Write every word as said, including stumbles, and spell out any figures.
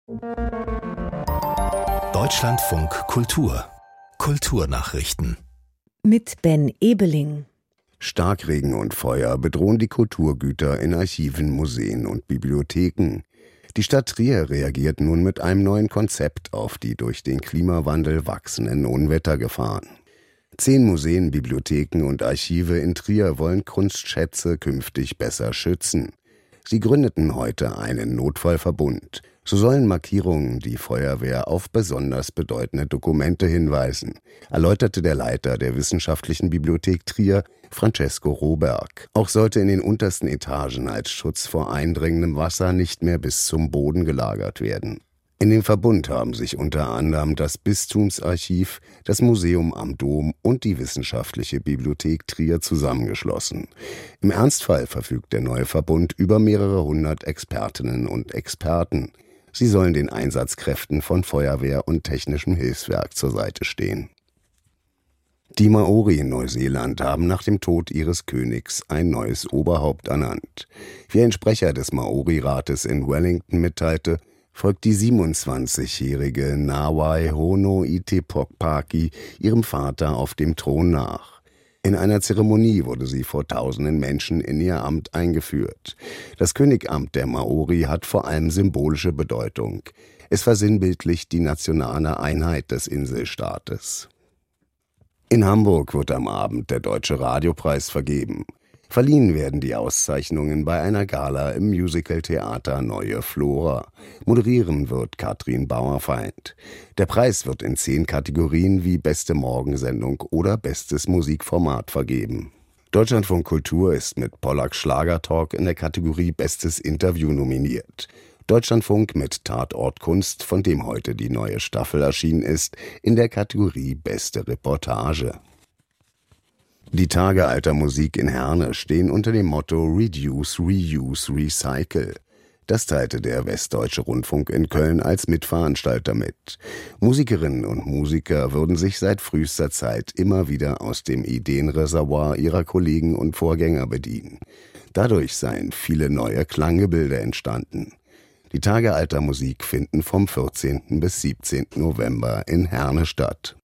Deutschlandfunk Kultur Kulturnachrichten mit Ben Ebeling. Starkregen und Feuer bedrohen die Kulturgüter in Archiven, Museen und Bibliotheken. Die Stadt Trier reagiert nun mit einem neuen Konzept auf die durch den Klimawandel wachsenden Unwettergefahren. Zehn Museen, Bibliotheken und Archive in Trier wollen Kunstschätze künftig besser schützen. Sie gründeten heute einen Notfallverbund. So sollen Markierungen die Feuerwehr auf besonders bedeutende Dokumente hinweisen, erläuterte der Leiter der Wissenschaftlichen Bibliothek Trier, Francesco Roberg. Auch sollte in den untersten Etagen als Schutz vor eindringendem Wasser nicht mehr bis zum Boden gelagert werden. In dem Verbund haben sich unter anderem das Bistumsarchiv, das Museum am Dom und die Wissenschaftliche Bibliothek Trier zusammengeschlossen. Im Ernstfall verfügt der neue Verbund über mehrere hundert Expertinnen und Experten. Sie sollen den Einsatzkräften von Feuerwehr und technischem Hilfswerk zur Seite stehen. Die Maori in Neuseeland haben nach dem Tod ihres Königs ein neues Oberhaupt ernannt. Wie ein Sprecher des Maori-Rates in Wellington mitteilte, folgt die siebenundzwanzigjährige Nawai Hono Itepokpaki ihrem Vater auf dem Thron nach. In einer Zeremonie wurde sie vor tausenden Menschen in ihr Amt eingeführt. Das Königamt der Maori hat vor allem symbolische Bedeutung. Es versinnbildlicht die nationale Einheit des Inselstaates. In Hamburg wird am Abend der Deutsche Radiopreis vergeben. Verliehen werden die Auszeichnungen bei einer Gala im Musical-Theater Neue Flora. Moderieren wird Katrin Bauerfeind. Der Preis wird in zehn Kategorien wie Beste Morgensendung oder Bestes Musikformat vergeben. Deutschlandfunk Kultur ist mit Pollack Schlagertalk in der Kategorie Bestes Interview nominiert. Deutschlandfunk mit Tatort Kunst, von dem heute die neue Staffel erschienen ist, in der Kategorie Beste Reportage. Die Tage alter Musik in Herne stehen unter dem Motto Reduce, Reuse, Recycle. Das teilte der Westdeutsche Rundfunk in Köln als Mitveranstalter mit. Musikerinnen und Musiker würden sich seit frühester Zeit immer wieder aus dem Ideenreservoir ihrer Kollegen und Vorgänger bedienen. Dadurch seien viele neue Klanggebilde entstanden. Die Tage alter Musik finden vom vierzehnten bis siebzehnten November in Herne statt.